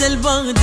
الغزل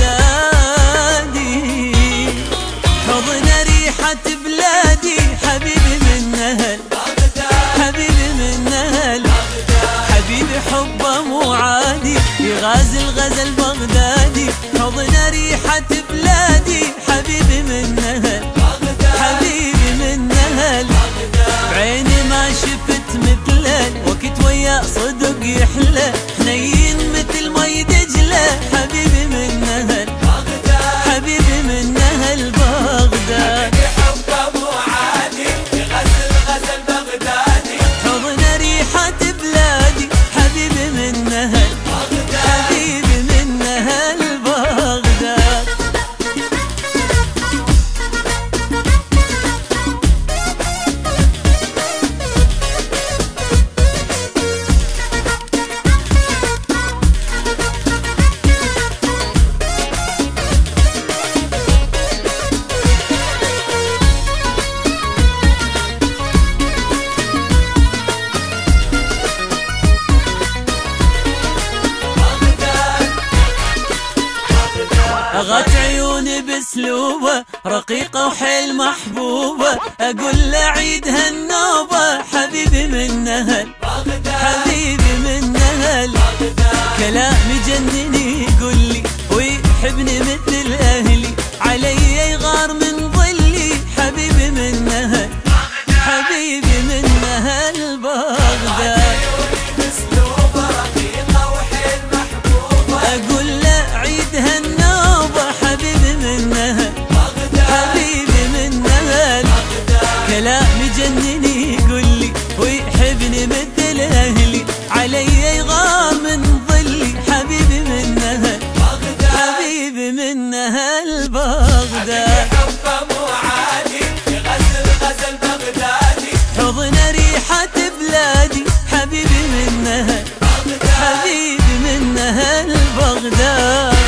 بغدادي، حضن ريحة بلادي، حبيبي من نهل حبيبي من نهل، حبيبي حبه مو عادي، يغازي الغزل بغدادي، حضن ريحة بلادي، حبيبي من نهل حبيبي من نهل، بعيني ما شفت مثله، وقت ويا صدق يحلى، حنين مثل مي دجله، حبيبي من نهل حبيبي من نهل بغداد، حبه مو عادي، يغزل غزل بغدادي، حضن ريحة بلادي، حبيبي من نهل حبيبي من نهل بغداد. أغت عيوني بسلوبة رقيقة وحيل محبوبة، أقول له عيد هالنوبة، حبيبي من نهل حبيبي من نهل، كلام يجنني يقول لي ويحبني مثل أهلي، علي يغار من ظلي، حبيبي من نهل حبيبي من نهل بغداد، أقول له عيد هالنوبة، حبيبي من نهل حبيبي من نهل، كلام يجنني يقول لي ويحبني مثل أهلي، علي يغار من ظلي، حبيبي من نهل حبيبي من نهل بغداد، حبه مو عادي، يغزل غزل بغدادي، حضن ريحة بلادي، حبيبي من نهل حبيبي من نهل بغداد.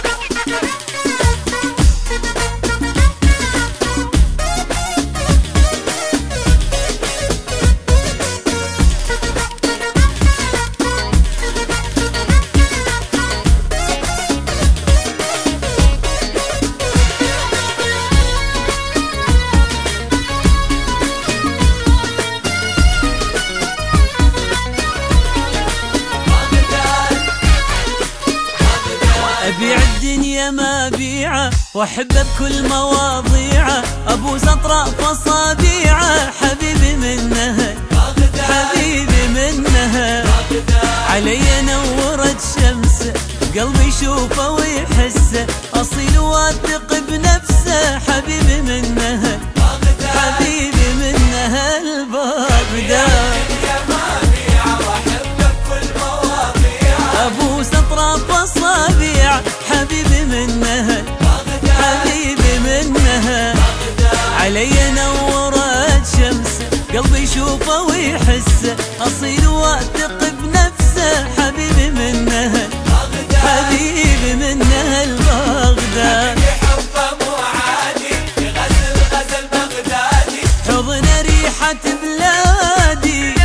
أبيع الدنيا ما بيعه، وأحبه بكل مواضيعه، أبو سطرة فصابيعه، حبيبي من نهل حبيبي من نهل، علي نورت شمسه، قلبي يشوفه ويحسه، أصيل واثق بنفسه، حبيبي من نهل حبيبي من نهل بغداد، أبو سطرة فصابيع، حبيبي من نهل حبيبي من نهل، علي نورت شمسه، قلبي يشوفه ويحسه، أصيل واثق بنفسه، حبيبي من نهل حبيبي من نهل بغداد، حبه مو عادي، يغزل غزل بغدادي، حضن ريحة بلادي،